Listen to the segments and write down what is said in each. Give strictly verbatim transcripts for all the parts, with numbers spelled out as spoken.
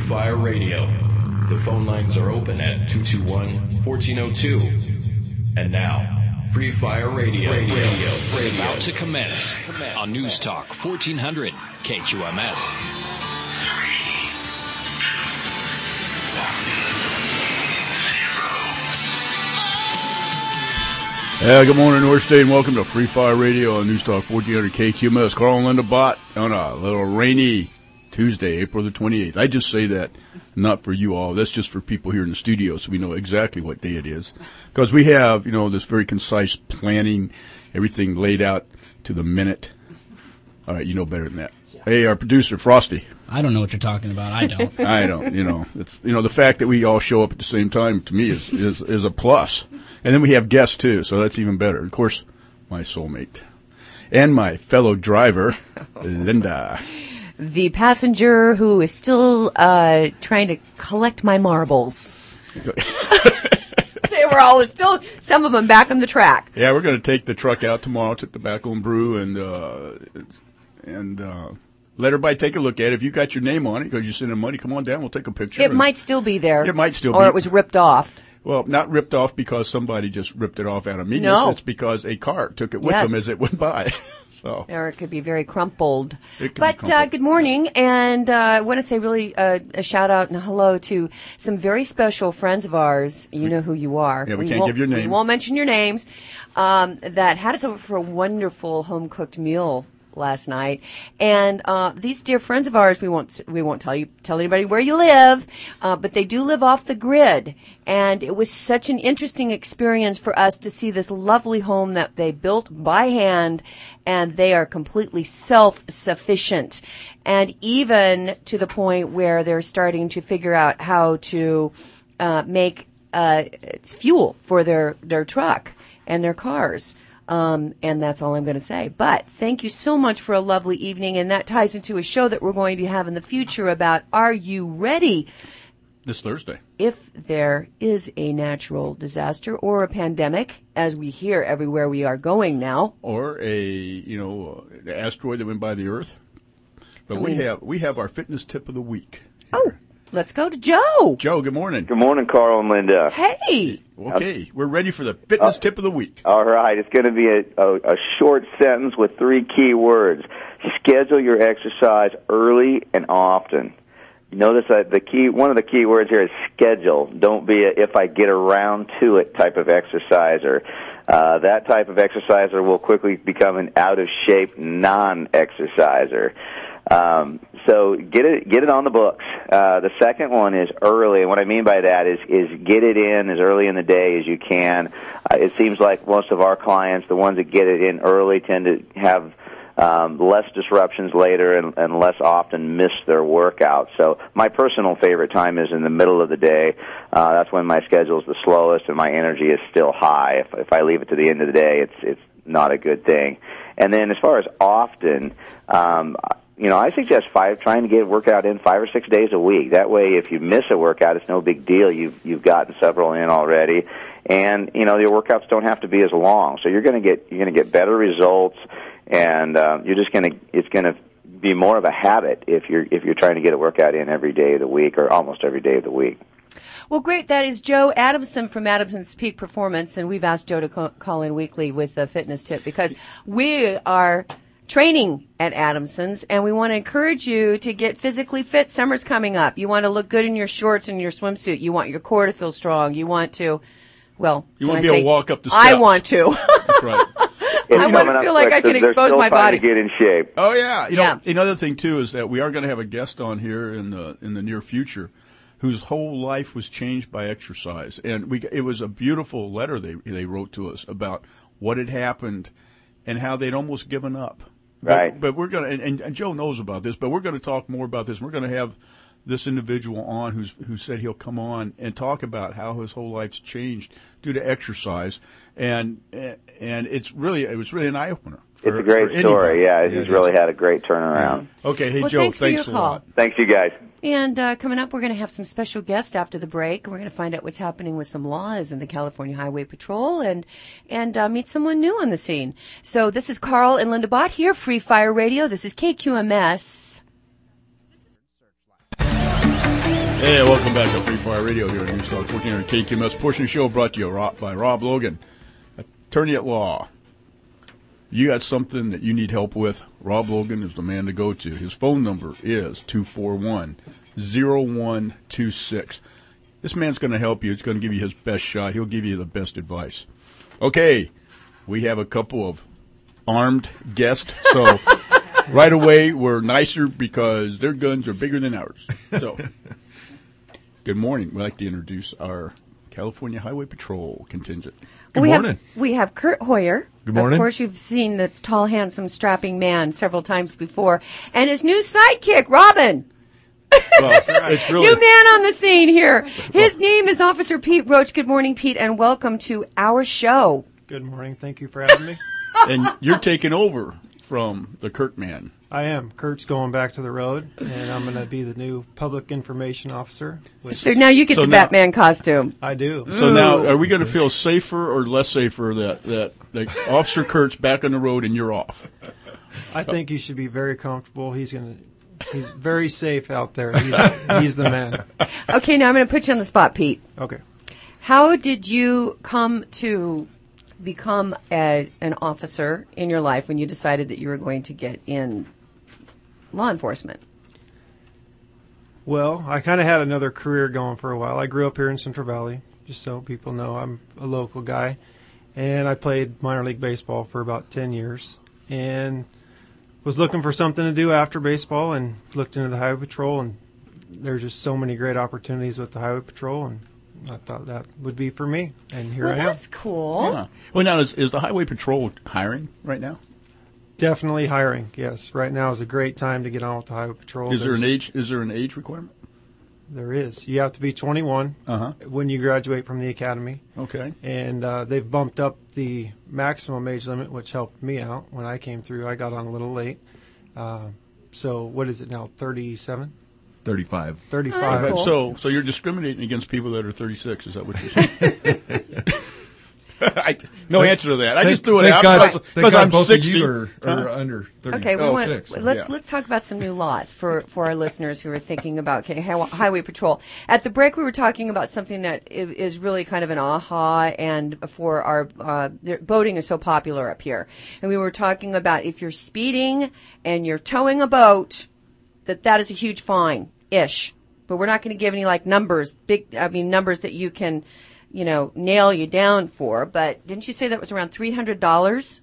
Fire Radio. The phone lines are open at two two one, one four zero two. And now, Free Fire Radio, Radio, Radio is about to commence on News Talk fourteen hundred K Q M S. Yeah, good morning, North State, and welcome to Free Fire Radio on News Talk fourteen hundred K Q M S. Carl and Linda Bott on a little rainy Tuesday, April the twenty-eighth. I just say that not for you all. That's just for people here in the studio so we know exactly what day it is. Because we have, you know, this very concise planning, everything laid out to the minute. All right, you know better than that. Hey, our producer, Frosty. I don't know what you're talking about. I don't. I don't. You know, it's you know the fact that we all show up at the same time to me is, is is a plus. And then we have guests too, so that's even better. Of course, my soulmate and my fellow driver, Linda. The passenger who is still uh, trying to collect my marbles. They were all still, some of them back on the track. Yeah, we're going to take the truck out tomorrow to Tobacco and Brew and uh, and uh, let everybody take a look at it. If you got your name on it because you're sending money, come on down. We'll take a picture. It might still be there. It might still or be. Or it was ripped off. Well, not ripped off because somebody just ripped it off out of meanness. No. It's because a car took it with yes. them as it went by. So. Or it could be very crumpled. It could but be crumpled. Uh, good morning, and uh, I want to say really uh, a shout out and hello to some very special friends of ours. You know who you are. Yeah, we, we can't give your name. We won't mention your names. Um, that had us over for a wonderful home cooked meal last night, and uh, these dear friends of ours, we won't we won't tell you tell anybody where you live, uh, but they do live off the grid, and it was such an interesting experience for us to see this lovely home that they built by hand, and they are completely self-sufficient, and even to the point where they're starting to figure out how to uh, make uh, it's fuel for their their truck and their cars. Um, and that's all I'm going to say. But thank you so much for a lovely evening. And that ties into a show that we're going to have in the future about Are You Ready? This Thursday. If there is a natural disaster or a pandemic, as we hear everywhere we are going now. Or a, you know, an asteroid that went by the Earth. But I we mean, have we have our fitness tip of the week. Oh, let's go to Joe. Joe, good morning. Good morning, Carl and Linda. Hey. Okay, we're ready for the fitness uh, tip of the week. All right, it's going to be a, a, a short sentence with three key words. Schedule your exercise early and often. Notice that the key, one of the key words here is schedule. Don't be a if I get around to it type of exerciser. Uh, that type of exerciser will quickly become an out-of-shape non-exerciser. Um, so get it, get it on the books. Uh, the second one is early, and what I mean by that is, is get it in as early in the day as you can. Uh, it seems like most of our clients, the ones that get it in early, tend to have um, less disruptions later and, and less often miss their workout. So my personal favorite time is in the middle of the day. Uh, that's when my schedule is the slowest and my energy is still high. If, if I leave it to the end of the day, it's it's not a good thing. And then as far as often, um, you know, I suggest five, trying to get a workout in five or six days a week. That way, if you miss a workout, it's no big deal. You've you've gotten several in already, and you know your workouts don't have to be as long. So you're going to get you're going to get better results, and uh, you're just going to it's going to be more of a habit if you're if you're trying to get a workout in every day of the week or almost every day of the week. Well, great. That is Joe Adamson from Adamson's Peak Performance, and we've asked Joe to call, call in weekly with a fitness tip because we are training at Adamson's, and we want to encourage you to get physically fit. Summer's coming up. You want to look good in your shorts and your swimsuit. You want your core to feel strong. You want to, well, you want I to be say, able to walk up the steps. I want to. That's right. I want to feel like I can expose my body. To get in shape. Oh yeah. You know, yeah. Another thing too is that we are going to have a guest on here in the in the near future, whose whole life was changed by exercise, and we it was a beautiful letter they they wrote to us about what had happened and how they'd almost given up. Right. But, but we're going to, and, and Joe knows about this, but we're going to talk more about this. We're going to have this individual on who's who said he'll come on and talk about how his whole life's changed due to exercise, and and it's really it was really an eye opener. It's a great story. Yeah, he's yeah, really had a great turnaround. Yeah. Okay, hey well, Joe, thanks, thanks for a your call. lot. Thanks, you guys. And uh, coming up, we're going to have some special guests after the break. We're going to find out what's happening with some laws in the California Highway Patrol and and uh, meet someone new on the scene. So this is Carl and Linda Bott here, Free Fire Radio. This is K Q M S. Hey, welcome back to Free Fire Radio here on News Talk fourteen hundred K Q M S. Portion of the show brought to you by Rob Logan, attorney at law. You got something that you need help with, Rob Logan is the man to go to. His phone number is two four one, zero one two six. This man's going to help you. He's going to give you his best shot. He'll give you the best advice. Okay, we have a couple of armed guests, so right away we're nicer because their guns are bigger than ours. So, good morning. We'd like to introduce our California Highway Patrol contingent. Good we morning. Have, we have Kurt Hoyer. Good morning. Of course, you've seen the tall, handsome, strapping man several times before. And his new sidekick, Robin. Well, it's really New man on the scene here. His name is Officer Pete Roach. Good morning, Pete, and welcome to our show. Good morning. Thank you for having me. And you're taking over from the Kurt man. I am. Kurt's going back to the road, and I'm going to be the new public information officer. Which So now you get So the now- Batman costume. I do. So now, are we going to feel safer or less safer that, that, that Officer Kurt's back on the road and you're off? I think you should be very comfortable. He's going to. He's very safe out there. He's, he's the man. Okay, now I'm going to put you on the spot, Pete. Okay. How did you come to become a, an officer in your life when you decided that you were going to get in law enforcement? Well, I kind of had another career going for a while. I grew up here in Central Valley, just so people know I'm a local guy. And I played minor league baseball for about ten years. And was looking for something to do after baseball and looked into the Highway Patrol. And there's just so many great opportunities with the Highway Patrol. And I thought that would be for me. And here Well, I am. that's cool. Yeah. Well, now, is, is the Highway Patrol hiring right now? Definitely hiring, yes. Right now is a great time to get on with the Highway Patrol. Is there an There's- age, is there an age requirement? There is. You have to be twenty-one Uh-huh. when you graduate from the academy. Okay. And uh, they've bumped up the maximum age limit, which helped me out when I came through. I got on a little late. Uh, so what is it now, thirty-seven? thirty-five. thirty-five. Oh, that's cool. So, so you're discriminating against people that are thirty-six. Is that what you're saying? I, no answer to that. I just threw it thank out God, because, thank because God I'm both sixty. of you are, are Huh? under thirty. Okay, we Oh, want, six, let's yeah. let's talk about some new laws for, for our listeners who are thinking about okay, hi- Highway Patrol. At the break, we were talking about something that i- is really kind of an aha, and for our uh, the- boating is so popular up here, and we were talking about if you're speeding and you're towing a boat, that that is a huge fine ish. But we're not going to give any like numbers, big. I mean numbers that you can, you know, nail you down for. But didn't you say that was around three hundred dollars?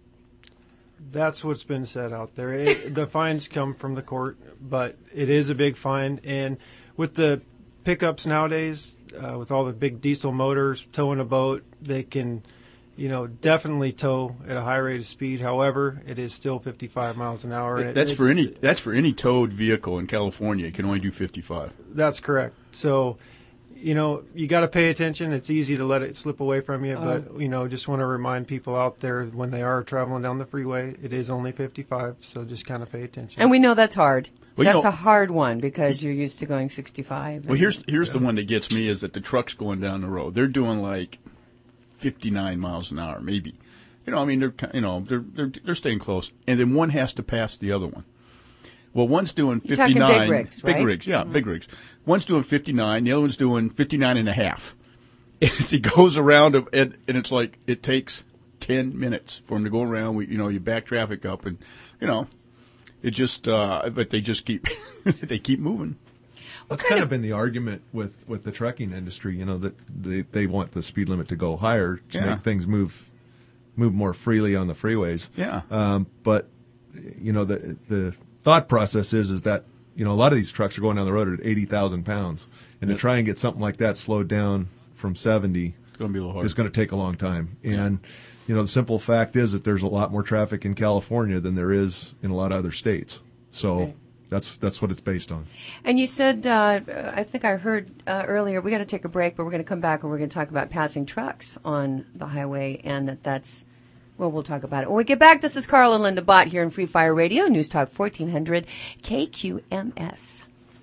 That's what's been said out there. It, the fines come from the court, but it is a big fine. And with the pickups nowadays, uh, with all the big diesel motors towing a boat, they can, you know, definitely tow at a high rate of speed. However, it is still fifty-five miles an hour. and it- That's for it's- any. That's for any towed vehicle in California. It can only do fifty-five. That's correct. So, you know, you got to pay attention. It's easy to let it slip away from you, but, you know, just want to remind people out there when they are traveling down the freeway, it is only fifty-five, so just kind of pay attention. And we know that's hard. Well, you that's know- a hard one because you're used to going sixty-five. Well, here's here's the one that gets me is that the trucks going down the road. They're doing like fifty-nine miles an hour, maybe. You know, I mean, they're ki- you know they're they're they're staying close, and then one has to pass the other one. Well, one's doing You're talking big fifty-nine. rigs, Big right? rigs, yeah, big rigs. One's doing fifty-nine. The other one's doing fifty-nine and a half. And he goes around, and, and it's like it takes ten minutes for him to go around. We, you know, you back traffic up, and you know, it just. Uh, but they just keep they keep moving. That's kind of been the argument with, with the trucking industry, you know, that they, they want the speed limit to go higher to Yeah. make things move move more freely on the freeways. Yeah. Um, but, you know, the the thought process is is that, you know, a lot of these trucks are going down the road at eighty thousand pounds. And Yeah. to try and get something like that slowed down from seventy It's going to be a little hard. is going to take a long time. And, you know, the simple fact is that there's a lot more traffic in California than there is in a lot of other states. So Okay. that's that's what it's based on. And you said, uh, I think I heard uh, earlier, we got to take a break, but we're going to come back and we're going to talk about passing trucks on the highway, and that that's, well, we'll talk about it. When we get back, this is Carl and Linda Bott here in Free Fire Radio, News Talk fourteen hundred K Q M S.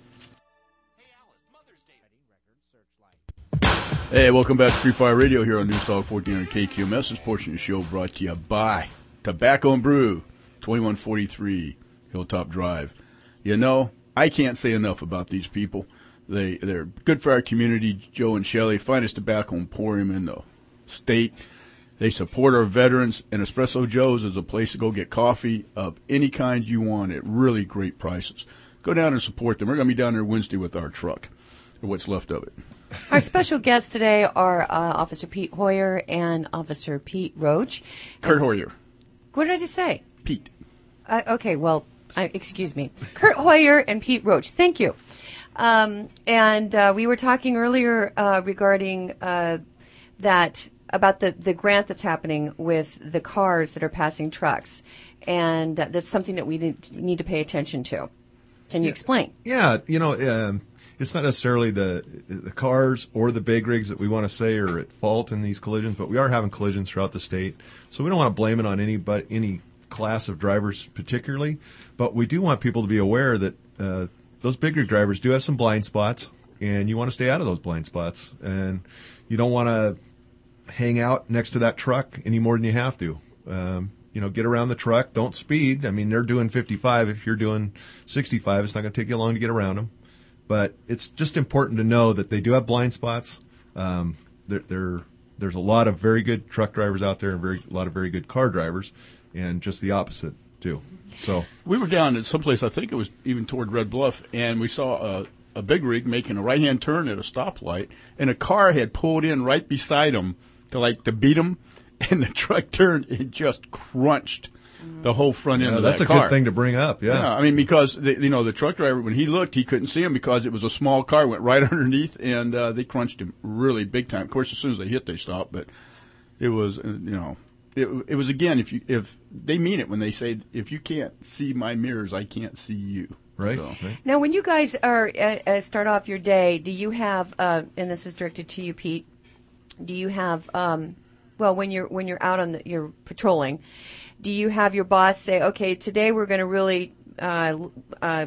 Hey, welcome back to Free Fire Radio here on News Talk fourteen hundred K Q M S. This portion of the show brought to you by Tobacco and Brew, twenty-one forty-three Hilltop Drive. You know, I can't say enough about these people. They, they're good for our community, Joe and Shelley, finest tobacco emporium in the state. They support our veterans, and Espresso Joe's is a place to go get coffee of any kind you want at really great prices. Go down and support them. We're going to be down there Wednesday with our truck, or what's left of it. Our special guests today are uh, Officer Pete Hoyer and Officer Pete Roach. Kurt Hoyer. What did I just say? Pete. Uh, okay, well, I, excuse me. Kurt Hoyer and Pete Roach. Thank you. Um, and uh, we were talking earlier uh, regarding uh, that about the, the grant that's happening with the cars that are passing trucks, and uh, that's something that we need, need to pay attention to. Can you yeah, explain? Yeah, you know, um, it's not necessarily the the cars or the big rigs that we want to say are at fault in these collisions, but we are having collisions throughout the state, so we don't want to blame it on any but any class of drivers particularly, but we do want people to be aware that uh, those big rig drivers do have some blind spots, and you want to stay out of those blind spots, and you don't want to hang out next to that truck any more than you have to. Um, you know, get around the truck. Don't speed. I mean, they're doing fifty-five. If you're doing sixty-five, it's not going to take you long to get around them. But it's just important to know that they do have blind spots. Um, they're, they're, there's a lot of very good truck drivers out there, and very, a lot of very good car drivers, and just the opposite too. So we were down at someplace, I think it was even toward Red Bluff, and we saw a, a big rig making a right-hand turn at a stoplight, and a car had pulled in right beside him to like to beat him, and the truck turned and just crunched the whole front end yeah, of that's that a car. good thing to bring up. Yeah, yeah I mean, because the, you know the truck driver, when he looked, he couldn't see him because it was a small car, went right underneath, and uh, they crunched him really big time. Of course, as soon as they hit, they stopped, but it was, uh, you know. It, it was, again, if you if they mean it when they say, if you can't see my mirrors, I can't see you. Right. So. right. Now, when you guys are uh, uh, start off your day, do you have, uh, and this is directed to you, Pete, do you have, um, well, when you're when you're out on the, you're patrolling, do you have your boss say, okay, today we're going to really uh, uh,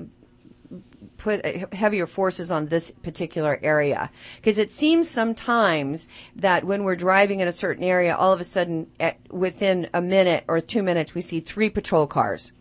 put heavier forces on this particular area? Because it seems sometimes that when we're driving in a certain area, all of a sudden, at, within a minute or two minutes, we see three patrol cars.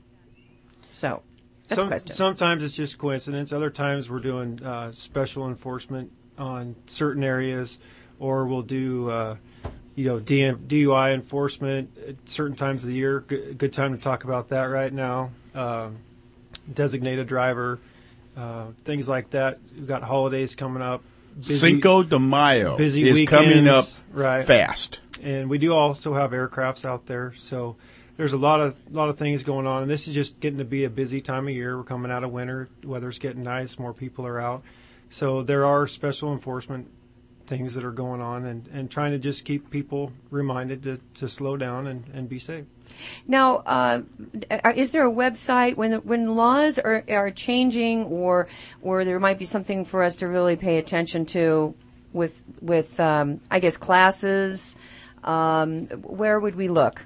So, that's Some, a question. Sometimes it's just coincidence. Other times we're doing uh, special enforcement on certain areas, or we'll do, uh, you know, D M, D U I enforcement at certain times of the year. Good, good time to talk about that right now. Uh, designated driver. Uh, things like that. We've got holidays coming up. Busy, Cinco de Mayo busy is weekends, coming up right. fast. And we do also have aircrafts out there. So there's a lot of lot of things going on. And this is just getting to be a busy time of year. We're coming out of winter. Weather's getting nice. More people are out. So there are special enforcement things that are going on, and, and trying to just keep people reminded to, to slow down and, and be safe. Now, uh, is there a website when the, when laws are, are changing, or or there might be something for us to really pay attention to with with um, I guess classes? Um, where would we look?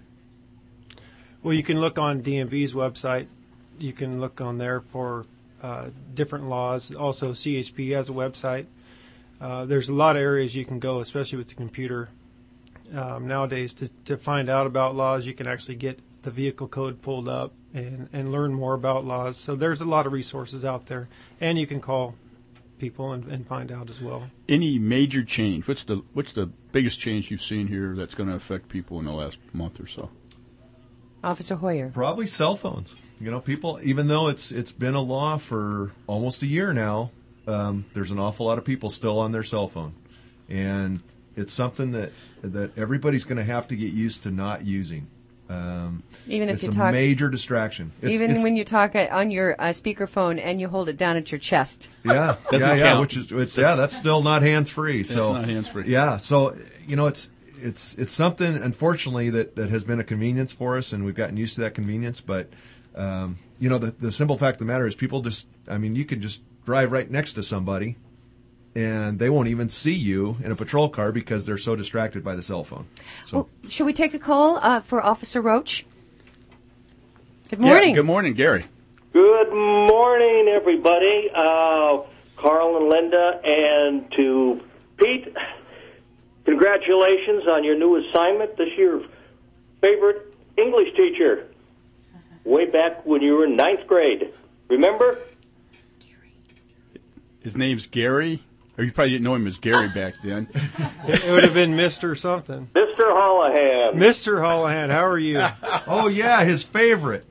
Well, you can look on D M V's website. You can look on there for uh, different laws. Also, C H P has a website. Uh, there's a lot of areas you can go, especially with the computer um, nowadays, to, to find out about laws. You can actually get the vehicle code pulled up and, and learn more about laws. So there's a lot of resources out there, and you can call people and, and find out as well. Any major change? What's the what's the biggest change you've seen here that's going to affect people in the last month or so? Officer Hoyer. Probably cell phones. You know, people, even though it's it's been a law for almost a year now, um, there's an awful lot of people still on their cell phone, and it's something that that everybody's going to have to get used to not using. Um, even if it's you a talk, major distraction. It's, even it's, when you talk on your uh, speakerphone and you hold it down at your chest. Yeah, yeah, Doesn't yeah. count. Which is, it's yeah, that's still not hands free. So not hands-free. Yeah, so you know, it's it's it's something, unfortunately, that, that has been a convenience for us, and we've gotten used to that convenience. But um, you know, the the simple fact of the matter is, people just, I mean, you can just drive right next to somebody, and they won't even see you in a patrol car because they're so distracted by the cell phone. So, Well, should we take a call uh, for Officer Roach? Good morning. Yeah, good morning, Gary. Good morning, everybody. Uh, Carl and Linda, and to Pete, congratulations on your new assignment. This your favorite English teacher, way back when you were in ninth grade. Remember? his name's Gary. Or you probably didn't know him as Gary back then. It, it would have been Mister something. Mister Hollahan. Mister Hollahan, how are you? Oh, yeah, his favorite.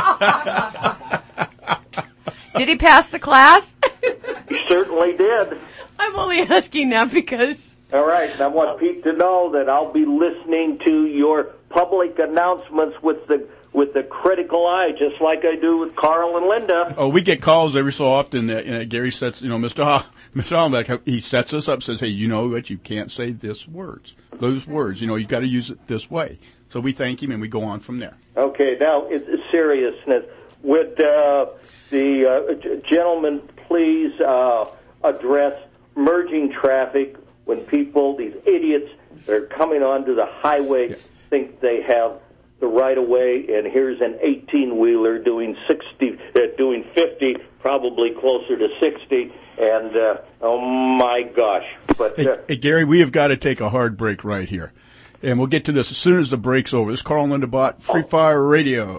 Did he pass the class? He certainly did. I'm only asking now because... All right, and I want Pete to know that I'll be listening to your public announcements with the with the critical eye, just like I do with Carl and Linda. Oh, we get calls every so often that, you know, Gary sets, you know, Mister Ho- Mister Hollenbeck, he sets us up, says, hey, you know what, you can't say this words, those words, you know, you got to use it this way. So we thank him and we go on from there. Okay, now, it's seriousness. Would uh, the uh, g- gentleman please uh, address merging traffic when people, these idiots that are coming onto the highway, yeah. think they have the right of way, and here's an eighteen-wheeler doing sixty, uh, doing fifty, probably closer to sixty, and uh, oh my gosh! But hey, uh, hey, Gary, we have got to take a hard break right here, and we'll get to this as soon as the break's over. This is Carl Lindenbot, Free Fire Radio.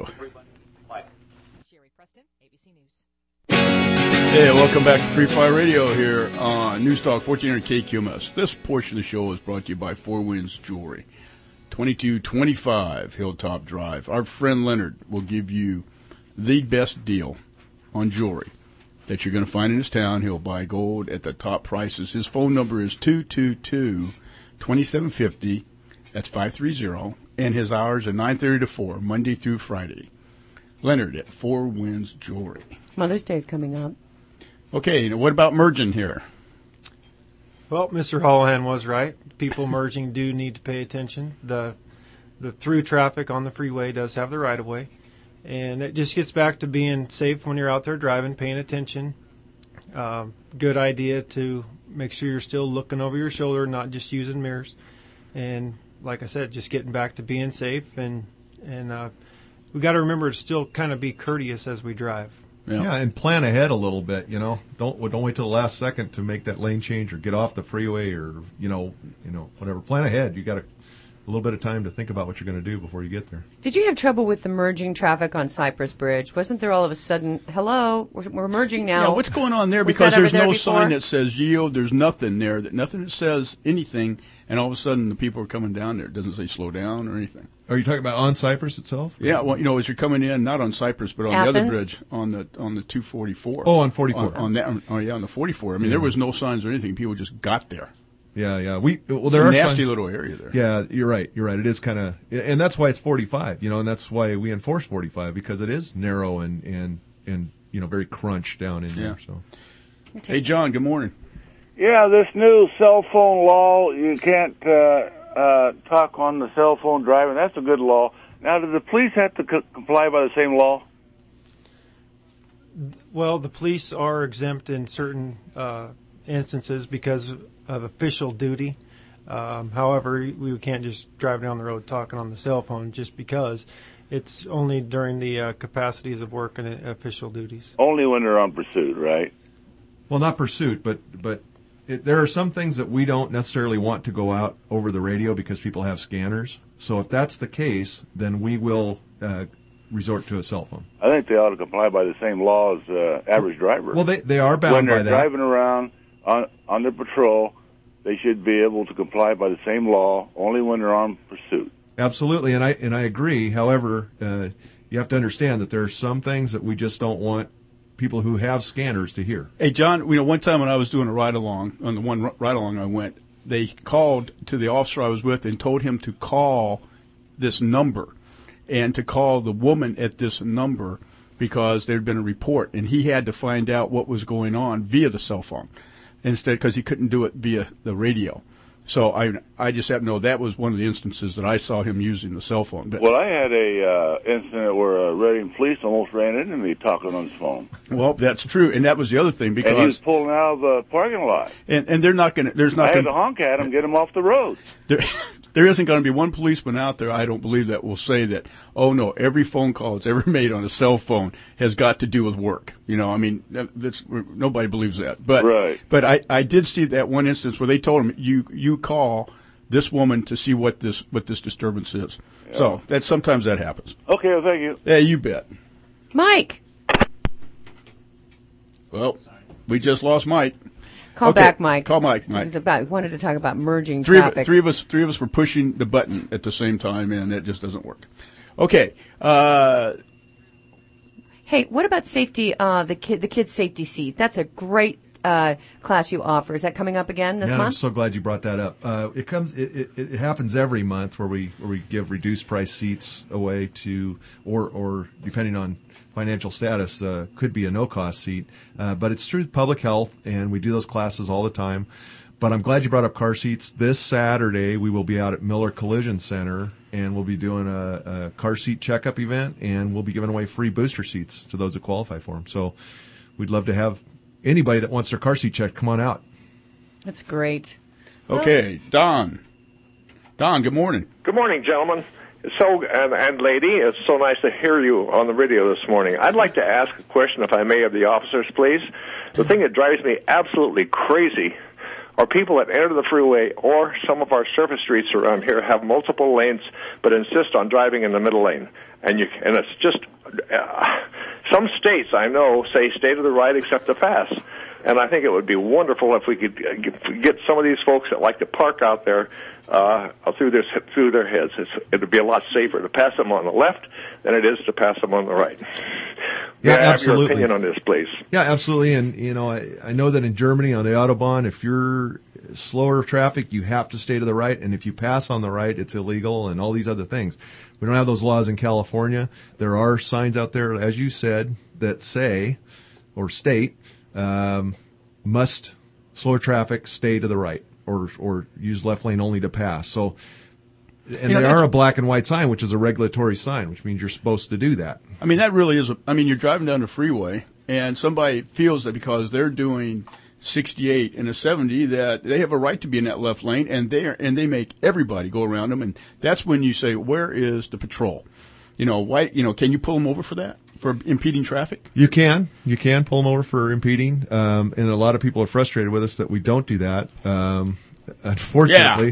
Sherry Preston, A B C News. Hey, welcome back to Free Fire Radio here on News Talk fourteen hundred K Q M S. This portion of the show is brought to you by Four Winds Jewelry. twenty-two twenty-five Hilltop Drive. Our friend Leonard will give you the best deal on jewelry that you're going to find in his town. He'll buy gold at the top prices. His phone number is two two two, two seven five zero. That's five three zero. And his hours are nine thirty to four, Monday through Friday. Leonard at Four Winds Jewelry. Mother's Day's coming up. Okay, now what about merging here? Well, Mister Hollahan was right. People merging do need to pay attention. The the through traffic on the freeway does have the right of way. And it just gets back to being safe when you're out there driving, paying attention. Um, good idea to make sure you're still looking over your shoulder, not just using mirrors. And like I said, just getting back to being safe. And, and uh, we got to remember to still kind of be courteous as we drive. Yeah. yeah, and plan ahead a little bit. You know, don't don't wait till the last second to make that lane change or get off the freeway or you know you know whatever. Plan ahead. You got a, a little bit of time to think about what you're going to do before you get there. Did you have trouble with the merging traffic on Cypress Bridge? Wasn't there all of a sudden, hello, we're, we're merging now? Yeah, what's going on there? Was because that ever there's there no before? sign that says yield. There's nothing there. That nothing that says anything. And all of a sudden, the people are coming down there. It doesn't say slow down or anything. Are you talking about on Cypress itself? Yeah, well, you know, as you're coming in, not on Cypress, but on Athens? the other bridge, on the on the two forty-four. Oh, on forty-four. On, on that, oh yeah, on the forty-four. I mean, yeah. There was no signs or anything. People just got there. Yeah, yeah. We well, there it's a are nasty signs. little area there. Yeah, you're right. You're right. It is kind of, and that's why it's forty-five. You know, and that's why we enforce forty-five because it is narrow and and and you know very crunched down in yeah. there. So, hey, John. Good morning. Yeah, this new cell phone law, you can't uh, uh, talk on the cell phone driving. That's a good law. Now, do the police have to co- comply by the same law? Well, the police are exempt in certain uh, instances because of official duty. Um, however, we can't just drive down the road talking on the cell phone just because. It's only during the uh, capacities of work and uh, official duties. Only when they're on pursuit, right? Well, not pursuit, but but it, there are some things that we don't necessarily want to go out over the radio because people have scanners. So if that's the case, then we will uh, resort to a cell phone. I think they ought to comply by the same law as uh, average drivers. Well, they they are bound when by that. When they're driving around on, on their patrol, they should be able to comply by the same law only when they're on pursuit. Absolutely, and I and I agree. However, uh, you have to understand that there are some things that we just don't want people who have scanners to hear. Hey, John, you know, one time when I was doing a ride-along, on the one ride-along I went, they called to the officer I was with and told him to call this number and to call the woman at this number because there had been a report, and he had to find out what was going on via the cell phone instead because he couldn't do it via the radio. So I I just happen to know that was one of the instances that I saw him using the cell phone. But, well, I had a uh, incident where a Reading police almost ran into me talking on his phone. Well, that's true, and that was the other thing because and he was pulling out of the parking lot. And and they're not going to. There's not. I had gonna, to honk at him, get him off the road. There, there isn't going to be one policeman out there, I don't believe, that will say that, oh, no, every phone call that's ever made on a cell phone has got to do with work. You know, I mean, that's, nobody believes that. But, right. but I, I did see that one instance where they told him, you you call this woman to see what this what this disturbance is. Yeah. So that sometimes that happens. Okay, well, thank you. Yeah, you bet. Mike. Well, we just lost Mike. Call Okay, back, Mike. call Mike, It Mike. was about, we wanted to talk about merging Three of, traffic. three of us, three of us were pushing the button at the same time, and it just doesn't work. Okay. Uh, Hey, what about safety? Uh, the kid, the kid's safety seat. That's a great uh, class you offer. Is that coming up again this Man, month? I'm so glad you brought that up. Uh, it comes. It, it, it happens every month where we where we give reduced price seats away to, or or depending on financial status, uh, could be a no cost seat. Uh, but it's through public health, and we do those classes all the time. But I'm glad you brought up car seats. This Saturday we will be out at Miller Collision Center, and we'll be doing a, a car seat checkup event, and we'll be giving away free booster seats to those that qualify for them. So we'd love to have anybody that wants their car seat checked come on out. That's great. okay, Don. Don, good morning. Good morning, gentlemen. It's so and, and lady, it's so nice to hear you on the radio this morning. I'd like to ask a question, if I may, of the officers, please. The thing that drives me absolutely crazy are people that enter the freeway or some of our surface streets around here have multiple lanes, but insist on driving in the middle lane. And you and it's just uh, some states I know say stay to the right except to pass. And I think it would be wonderful if we could get some of these folks that like to park out there uh, through their through their heads. It's, it would be a lot safer to pass them on the left than it is to pass them on the right. Yeah, May I have absolutely. your opinion on this, please? Yeah, absolutely. And, you know, I, I know that in Germany on the Autobahn, if you're slower traffic, you have to stay to the right. And if you pass on the right, it's illegal and all these other things. We don't have those laws in California. There are signs out there, as you said, that say or state um, must slower traffic stay to the right or or use left lane only to pass. So, and You know, they are that's- a black and white sign, which is a regulatory sign, which means you're supposed to do that. I mean, that really is a, I mean, you're driving down the freeway and somebody feels that because they're doing sixty-eight and a seventy that they have a right to be in that left lane, and they are, and they make everybody go around them. And that's when you say, where is the patrol? You know, why, you know, can you pull them over for that? For impeding traffic? You can. You can pull them over for impeding. Um, and a lot of people are frustrated with us that we don't do that. Um, unfortunately,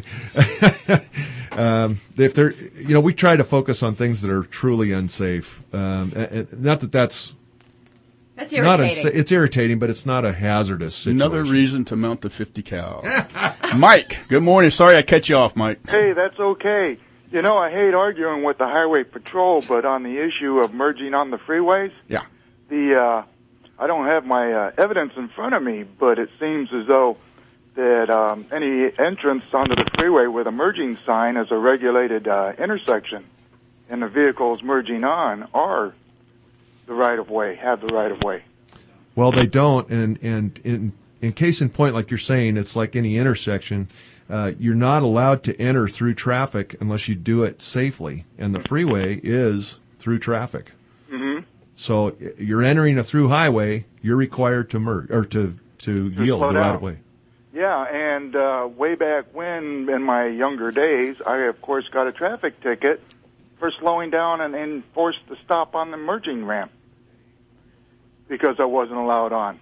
um, if they're, you know, we try to focus on things that are truly unsafe. Um, and, and not that that's That's not irritating. unsa- it's irritating, but it's not a hazardous situation. Another reason to mount the fifty cal. Mike, good morning. Sorry I cut you off, Mike. Hey, that's okay. You know, I hate arguing with the highway patrol, but on the issue of merging on the freeways, Yeah. the uh, I don't have my uh, evidence in front of me, but it seems as though that um, any entrance onto the freeway with a merging sign as a regulated uh, intersection, and the vehicles merging on are the right of way, have the right of way. Well, they don't, and and in in case in point, like you're saying, it's like any intersection. Uh, you're not allowed to enter through traffic unless you do it safely, and the freeway is through traffic. Mm-hmm. So you're entering a through highway, you're required to merge or to to, To yield slow the down. right of way. Yeah, and uh, way back when, in my younger days, I, of course, got a traffic ticket for slowing down and, and forced to stop on the merging ramp because I wasn't allowed on.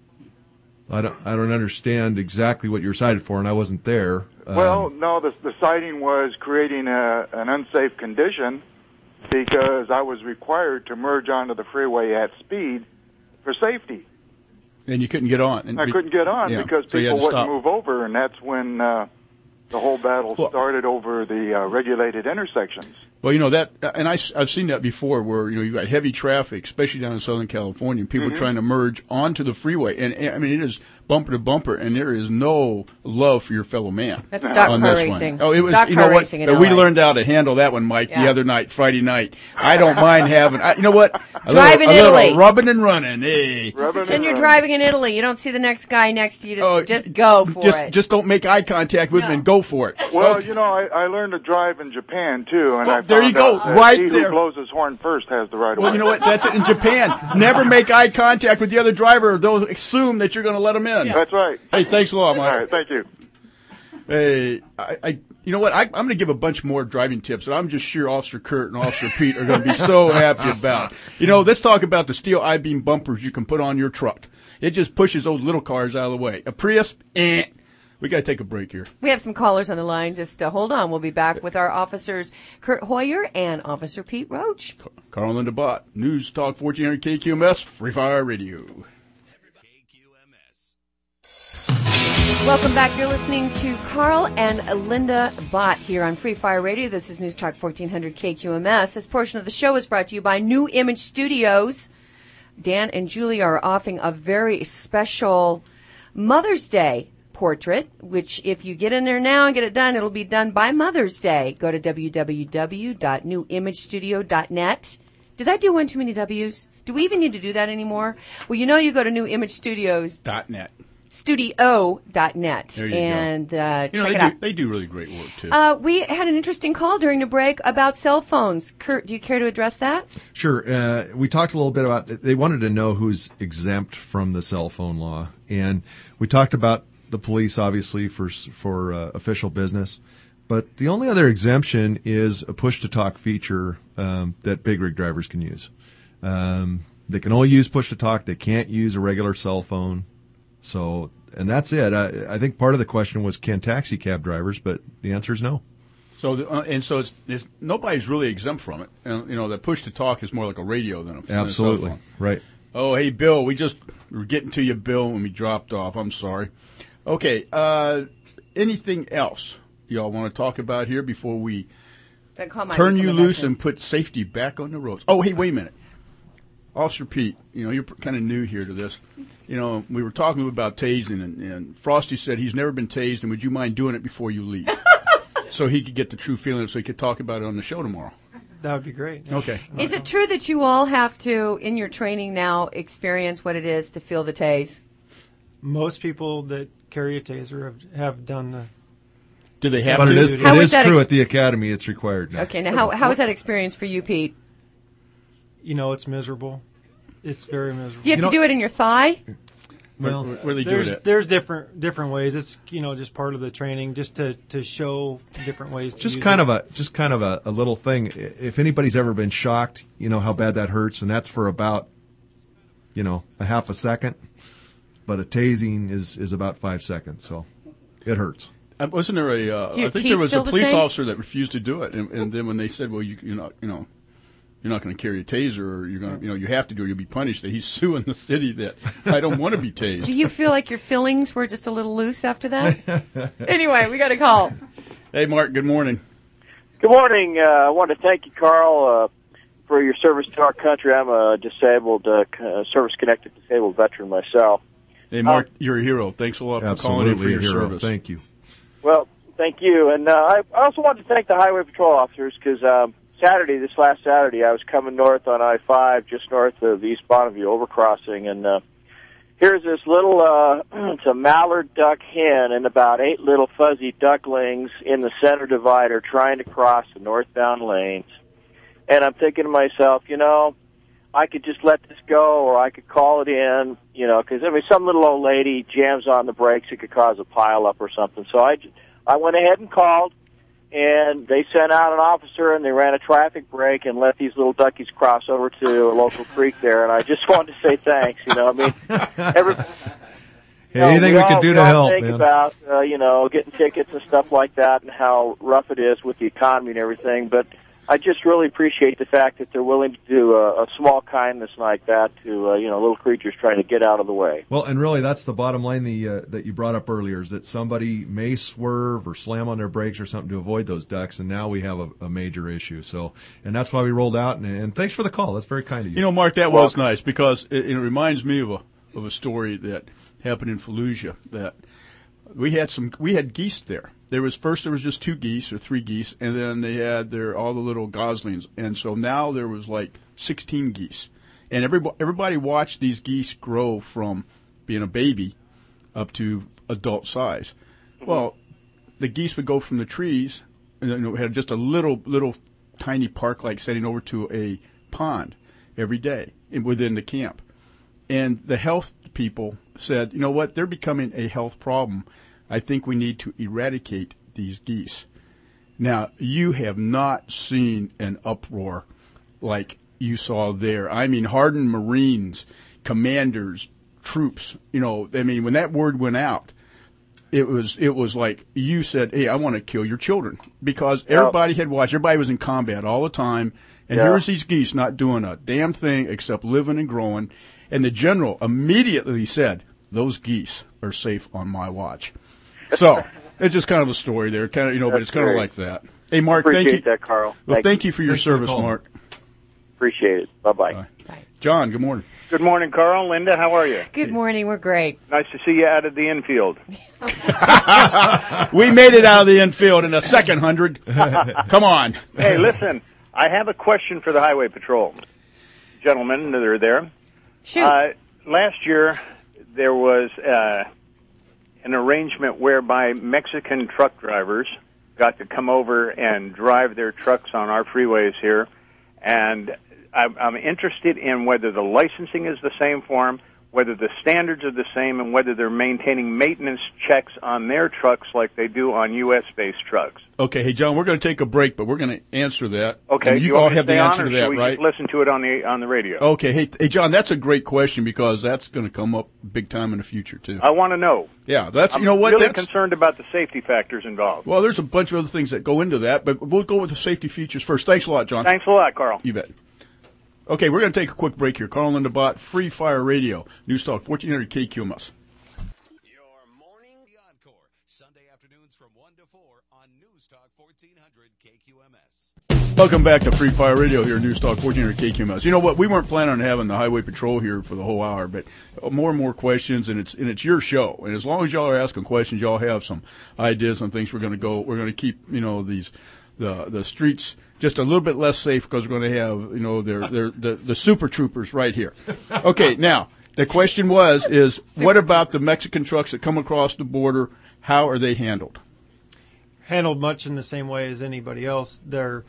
I don't I don't understand exactly what you're cited for, and I wasn't there. Um, Well, no, the, the citing was creating a, an unsafe condition because I was required to merge onto the freeway at speed for safety. And you couldn't get on. And I be- couldn't get on yeah, because so you had people to wouldn't stop. move over, and that's when uh, the whole battle Well- started over the uh, regulated intersections. Well, you know that, and I, have seen that before, where you know you've got heavy traffic, especially down in Southern California. People Mhm. trying to merge onto the freeway, and and, I mean it is bumper to bumper, and there is no love for your fellow man. That's stock on car this racing. One. Oh, it was. Stock you car know what? racing in Uh, we L A. learned how to handle that one, Mike, Yeah. the other night, Friday night. I don't mind having. I, you know what? A Drive in little, a Italy. little rubbing and running. Hey. Pretend you're driving in Italy. You don't see the next guy next to you. Just, Oh, just go for just, it. Just don't make eye contact with me and go for it. Well, Okay. you know, I, I learned to drive in Japan too, and Well, I there found you go, out that right he there. who blows his horn first has the right of Well, way. you know what? That's it in Japan. Never make eye contact with the other driver. They'll assume that you're going to let them in. That's right. Hey, thanks a lot, Mike. All right, thank you. Hey, I, I you know what? I, I'm going to give a bunch more driving tips that I'm just sure Officer Kurt and Officer Pete are going to be so happy about. You know, let's talk about the steel I-beam bumpers you can put on your truck. It just pushes those little cars out of the way. A Prius, eh. We got to take a break here. We have some callers on the line. Just uh, hold on. We'll be back with our officers, Kurt Hoyer and Officer Pete Roach. Carl and DeBott, News Talk fourteen hundred K Q M S, Free Fire Radio. Welcome back. You're listening to Carl and Linda Bott here on Free Fire Radio. This is News Talk fourteen hundred K Q M S. This portion of the show is brought to you by New Image Studios. Dan and Julie are offering a very special Mother's Day portrait, which if you get in there now and get it done, it'll be done by Mother's Day. Go to w w w dot new image studio dot net. Did I do one too many W's? Do we even need to do that anymore? Well, you know you go to new image studios dot net. studio dot net. There you and go. Uh, you know, check they it do, out. They do really great work, too. Uh, we had an interesting call during the break about cell phones. Kurt, do you care to address that? Sure. Uh, we talked a little bit about, they wanted to know who's exempt from the cell phone law. And we talked about the police, obviously, for, for uh, official business. But the only other exemption is a push-to-talk feature um, that big rig drivers can use. Um, they can only use push-to-talk. They can't use a regular cell phone. So, and that's it. I, I think part of the question was, can taxi cab drivers? But the answer is no. So, the, uh, and so it's, it's nobody's really exempt from it. And, you know, the push-to-talk is more like a radio than a, than a cell Absolutely. phone. Right. Oh, hey, Bill, we just were getting to you, Bill, when we dropped off. I'm sorry. Okay, uh, anything else y'all want to talk about here before we That call might turn be you coming back loose in. and put safety back on the roads? Oh, hey, wait a minute. Officer Pete, you know, you're kind of new here to this. You know, we were talking about tasing, and, and Frosty said he's never been tased, and would you mind doing it before you leave? So he could get the true feeling, so he could talk about it on the show tomorrow. That would be great. yeah. Okay. Is it true that you all have to, in your training now, experience what it is to feel the tase? Most people that carry a taser have, have done the. Do they have But to? it is, it How is is that true ex- at the academy. It's required now. Okay, now how how is that experience for you, Pete? You know, it's miserable. It's very miserable. Do you have to do it in your thigh? Well, where, where they do there's it at? there's different different ways. It's you know just part of the training, just to, to show different ways. To Just use kind it. of a just kind of a, a little thing. If anybody's ever been shocked, you know how bad that hurts, and that's for about, you know, a half a second. But a tasing is, is about five seconds, so it hurts. Uh, wasn't there a? Uh, Do your I think teeth there was feel a the police same? officer that refused to do it, and, and then when they said, "Well, you, you're not, you know, you're not going to carry a taser, or you're going to, you know, you have to do, or you'll be punished," that he's suing the city that I don't want to be tased. Do you feel like your fillings were just a little loose after that? Anyway, we got a call. Hey, Mark. Good morning. Good morning. Uh, I want to thank you, Carl, uh, for your service to our country. I'm a disabled, uh, c- service-connected disabled veteran myself. Hey, Mark, you're a hero. Thanks a lot for calling in for Absolutely your a hero. service. Thank you. Well, thank you. And uh, I, I also want to thank the highway patrol officers because um, Saturday, this last Saturday, I was coming north on I five, just north of East Bonneville overcrossing, and uh, here's this little, uh, it's a mallard duck hen and about eight little fuzzy ducklings in the center divider trying to cross the northbound lanes. And I'm thinking to myself, you know, I could just let this go, or I could call it in, you know, because, I mean, some little old lady jams on the brakes, it could cause a pileup or something. So I, I went ahead and called, and they sent out an officer, and they ran a traffic break and let these little duckies cross over to a local creek there. And I just wanted to say thanks, you know, I mean, every, Hey, anything we, all, can do we to all help, think man. about, uh, you know, getting tickets and stuff like that and how rough it is with the economy and everything, but I just really appreciate the fact that they're willing to do a, a small kindness like that to, uh, you know, little creatures trying to get out of the way. Well, and really, that's the bottom line the, uh, that you brought up earlier, is that somebody may swerve or slam on their brakes or something to avoid those ducks, and now we have a, a major issue. So, and that's why we rolled out, and, and thanks for the call. That's very kind of you. You know, Mark, that was nice because it, it reminds me of a of a story that happened in Fallujah. That we had some, we had geese there. There was first there was just two geese or three geese, and then they had their all the little goslings, and so now there was like sixteen geese, and everybody everybody watched these geese grow from being a baby up to adult size. Well, the geese would go from the trees, and you know, had just a little little tiny park-like setting over to a pond every day in, within the camp, and the health people said, you know what, they're becoming a health problem. I think we need to eradicate these geese. Now, you have not seen an uproar like you saw there. I mean, hardened Marines, commanders, troops, you know, I mean, when that word went out, it was it was like you said, hey, I want to kill your children, because everybody had watched, everybody was in combat all the time, and Yeah. here's these geese not doing a damn thing except living and growing. And the general immediately said, those geese are safe on my watch. So it's just kind of a story there, kind of, you know, but it's kind of like that. Hey, Mark, thank you. Appreciate that, Carl. Well, Thank thank you. you for your Thanks for the service, call. Mark. Appreciate it. Bye-bye. Bye. John, good morning. Good morning, Carl. Linda, how are you? Good morning. We're great. Nice to see you out of the infield. We made it out of the infield in a second hundred. Come on. Hey, listen, I have a question for the Highway Patrol. Gentlemen that are there. Shoot. Uh, last year, there was uh, an arrangement whereby Mexican truck drivers got to come over and drive their trucks on our freeways here. And I'm, I'm interested in whether the licensing is the same for them, whether the standards are the same, and whether they're maintaining maintenance checks on their trucks like they do on U S-based trucks. Okay, hey, John, we're going to take a break, but we're going to answer that. Okay, And you, you all want me to have the stay on, answer or to should that, we right? just listen to it on the on the radio? Okay, hey, hey, John, that's a great question because that's going to come up big time in the future, too. I want to know. Yeah, that's, I'm you know what? really that's, concerned about the safety factors involved. well, there's a bunch of other things that go into that, but we'll go with the safety features first. Thanks a lot, John. Thanks a lot, Carl. You bet. Okay, we're going to take a quick break here. Carl and Linda Bott, Free Fire Radio, News Talk, fourteen hundred K Q M S. Your morning encore, Sunday afternoons from one to four on News Talk fourteen hundred K Q M S. Welcome back to Free Fire Radio here, News Talk fourteen hundred K Q M S. You know what? We weren't planning on having the Highway Patrol here for the whole hour, but more and more questions, and it's and it's your show. And as long as y'all are asking questions, y'all have some ideas on things we're going to go. We're going to keep, you know, these the the streets just a little bit less safe because we're going to have, you know, their their the, the super troopers right here. Okay, now the question was is what about the Mexican trucks that come across the border? How are they handled? Handled much in the same way as anybody else. Their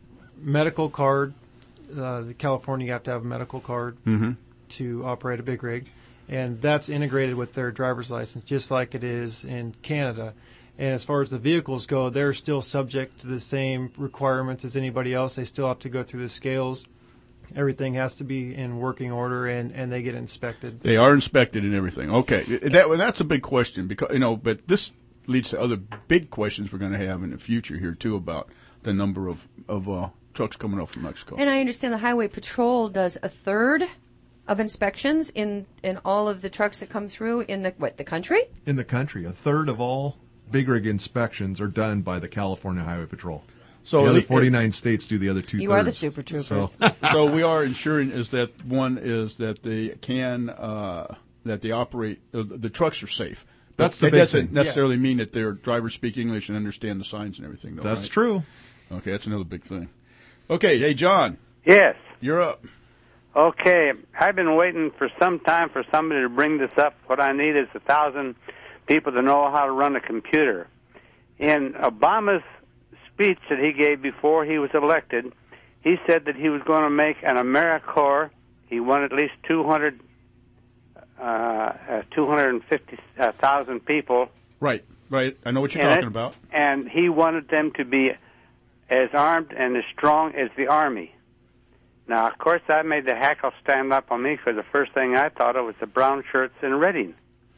medical card, uh, the California, you have to have a medical card Mm-hmm. to operate a big rig, and that's integrated with their driver's license, just like it is in Canada. And as far as the vehicles go, they're still subject to the same requirements as anybody else. They still have to go through the scales. Everything has to be in working order, and, and they get inspected. They are inspected and everything. Okay, that that's a big question because you know, but this leads to other big questions we're going to have in the future here too about the number of of uh, trucks coming up from Mexico. And I understand the Highway Patrol does a third of inspections in, in all of the trucks that come through in the what the country. In the country, a third of all big rig inspections are done by the California Highway Patrol. So the other the- forty-nine states do the other two. You are the super troopers. So, So we are ensuring is that one is that they can uh, that they operate uh, the trucks are safe. But That's the that big doesn't thing. necessarily mean that their drivers speak English and understand the signs and everything. Though, That's right? true. Okay, that's another big thing. Okay, hey John, Yes. you're up. Okay. I've been waiting for some time for somebody to bring this up. What I need is a thousand people to know how to run a computer. In Obama's speech that he gave before he was elected, he said that he was going to make an AmeriCorps. He won at least two hundred, uh, uh, two hundred fifty thousand people. Right, right. I know what you're in talking it, about. And he wanted them to be as armed and as strong as the Army. Now, of course, that made the hackle stand up on me because the first thing I thought of was the brown shirts in Reading.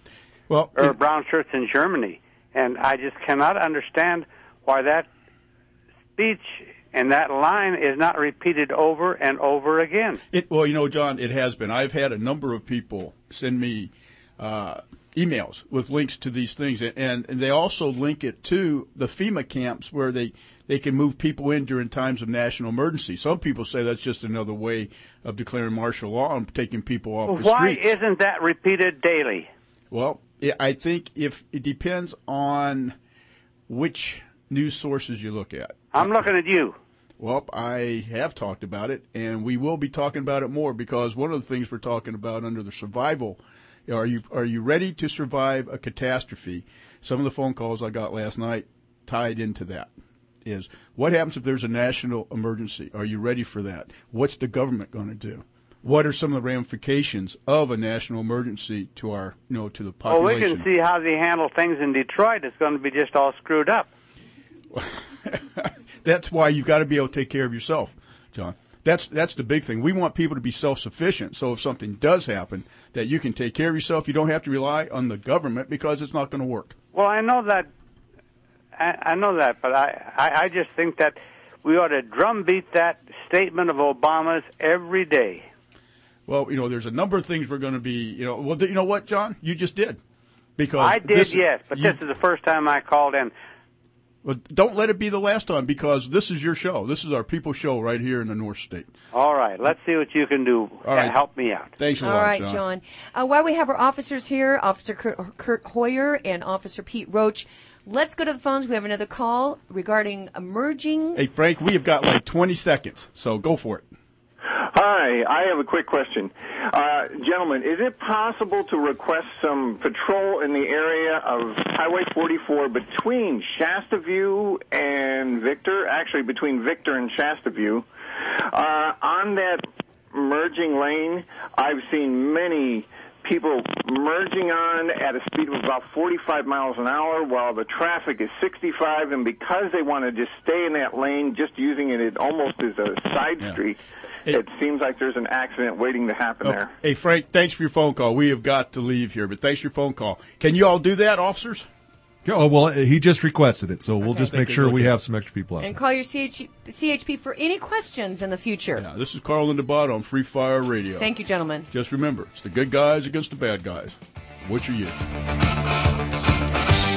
Well, or brown shirts in Germany. And I just cannot understand why that speech and that line is not repeated over and over again. It, well, you know, John, it has been. I've had a number of people send me uh, emails with links to these things, and, and they also link it to the FEMA camps where they, they can move people in during times of national emergency. Some people say that's just another way of declaring martial law and taking people off the Why streets. isn't that repeated daily? Well, I think if it depends on which news sources you look at. I'm looking at you. Well, I have talked about it, and we will be talking about it more because one of the things we're talking about under the survival, are you are you ready to survive a catastrophe? Some of the phone calls I got last night tied into that is what happens if there's a national emergency? Are you ready for that? What's the government going to do? What are some of the ramifications of a national emergency to our, you know, to the Well, we population? can see how they handle things in Detroit. It's going to be just all screwed up. That's why you've got to be able to take care of yourself, John. That's that's the big thing. We want people to be self-sufficient. So if something does happen, that you can take care of yourself. You don't have to rely on the government because it's not going to work. Well, I know that. I, I know that, but I, I, I just think that we ought to drumbeat that statement of Obama's every day. Well, you know, there's a number of things we're going to be, you know, well, you know what, John? You just did. Because I did, this, yes, but you, this is the first time I called in. Well, don't let it be the last time, because this is your show. This is our people show right here in the North State. All right, let's see what you can do All right. to help me out. Thanks a All lot, right, John. John. Uh, while we have our officers here, Officer Kurt, Kurt Hoyer and Officer Pete Roach, let's go to the phones. We have another call regarding emerging. Hey, Frank, we have got like twenty seconds, so go for it. Hi, I have a quick question. Uh, gentlemen, is it possible to request some patrol in the area of Highway forty-four between Shasta View and Victor, actually between Victor and Shasta View? Uh, on that merging lane, I've seen many people merging on at a speed of about forty-five miles an hour while the traffic is sixty-five, and because they want to just stay in that lane, just using it almost as a side Yeah. street, Hey. it seems like there's an accident waiting to happen Oh, there. Hey, Frank, thanks for your phone call. We have got to leave here, but thanks for your phone call. Can you all do that, officers? Oh, well, he just requested it, so we'll Okay. just Thank make you. sure we Okay. have some extra people out And there. call your C H- C H P for any questions in the future. Yeah, this is Carl Lindebot on Free Fire Radio. Thank you, gentlemen. Just remember, it's the good guys against the bad guys. What's your year?